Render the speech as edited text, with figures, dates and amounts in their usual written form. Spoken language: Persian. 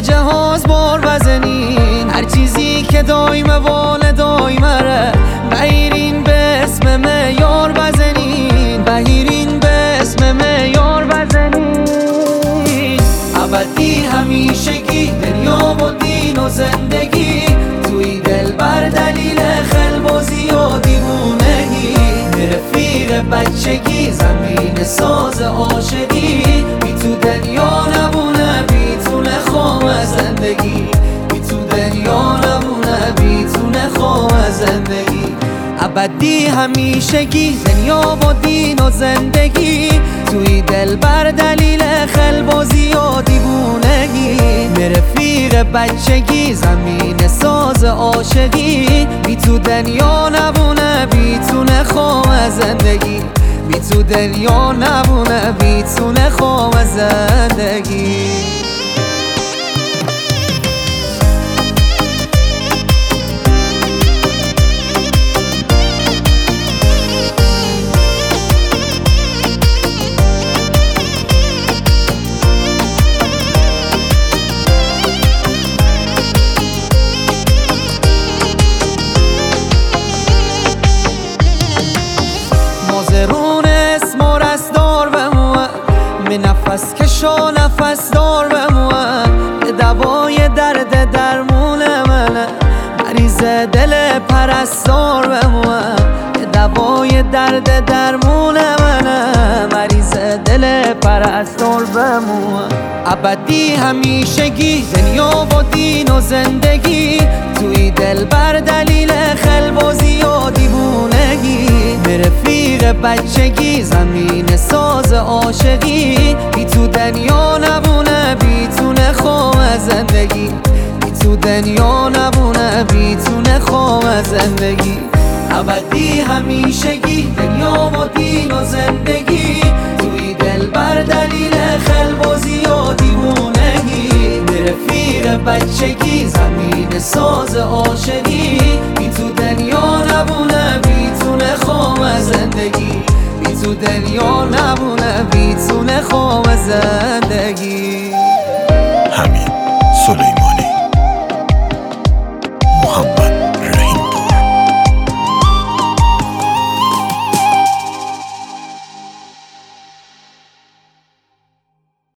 جهاز بار بزنین، هر چیزی که دایمه واله دایمه بهیرین به اسم معیار بزنین، بهیرین به اسم معیار بزنین. ابدی همیشگی دنیا و دین و زندگی توی دل بر دلیل خلبازی و دیوونگی، رفیق بچگی زمین ساز عاشقی، بی تو دنیا نمونه بیتونه خوام زندگی، بی تو دنیا نمونه بیتونه خوام زندگی. ابدی همیشگی دنیا و دین و زندگی توی دل بر دلیل خلبازی و دیوونگی، رفیق بچگی زمین ساز عاشقی، بی تو دنیا نبونه بیتونه خوام زندگی، بی تو دنیا نبونه بیتونه خوام زندگی. مازرون اسم و رسدار بموه، می نفس کشا نفس دار بموه، دوای درد درمون منه، مریض دل پرستار بموه، دوای درد درمون منه، مریض دل پرستار بموه. ابدی همیشگی دنیا و دین و زندگی توی دل بر دلیل خلبازی و دیوونگی، رفیق بچگی زمین ساز عاشقی، بی تو دنیا نبونه بیتونه خوام زندگی، بی تو دنیا نبونه بیتونه خوام زندگی. ابدی همیشگی دنیا و دین و زندگی توی دل بر دلیل خلبازی و دیوونگی، رفیق بچگی زمین ساز عاشقی، بی تو دنیا نبونه بیتونه خوام زندگی، بی تو دنیا نبونه بیتونه خوام زندگی. حمید سلیمانی.